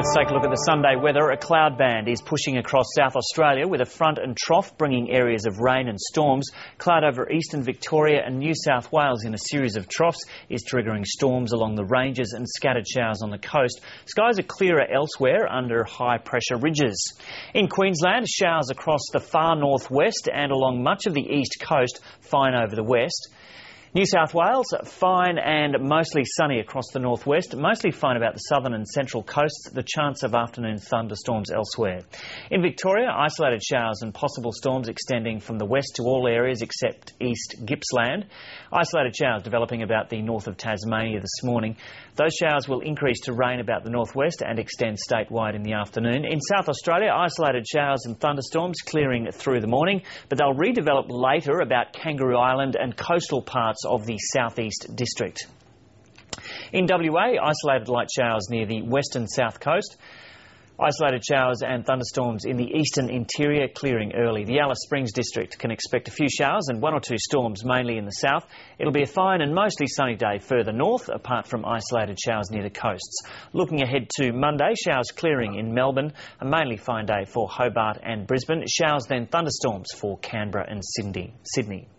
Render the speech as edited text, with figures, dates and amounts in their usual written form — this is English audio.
Let's take a look at the Sunday weather. A cloud band is pushing across South Australia with a front and trough bringing areas of rain and storms. Cloud over eastern Victoria and New South Wales in a series of troughs is triggering storms along the ranges and scattered showers on the coast. Skies are clearer elsewhere under high pressure ridges. In Queensland, showers across the far northwest and along much of the east coast, fine over the west. New South Wales, fine and mostly sunny across the northwest, mostly fine about the southern and central coasts, the chance of afternoon thunderstorms elsewhere. In Victoria, isolated showers and possible storms extending from the west to all areas except East Gippsland. Isolated showers developing about the north of Tasmania this morning. Those showers will increase to rain about the northwest and extend statewide in the afternoon. In South Australia, isolated showers and thunderstorms clearing through the morning, but they'll redevelop later about Kangaroo Island and coastal parts of the southeast district. In WA, isolated light showers near the western south coast. Isolated showers and thunderstorms in the eastern interior clearing early. The Alice Springs district can expect a few showers and one or two storms mainly in the south. It'll be a fine and mostly sunny day further north, apart from isolated showers near the coasts. Looking ahead to Monday, showers clearing in Melbourne, a mainly fine day for Hobart and Brisbane. Showers then thunderstorms for Canberra and Sydney.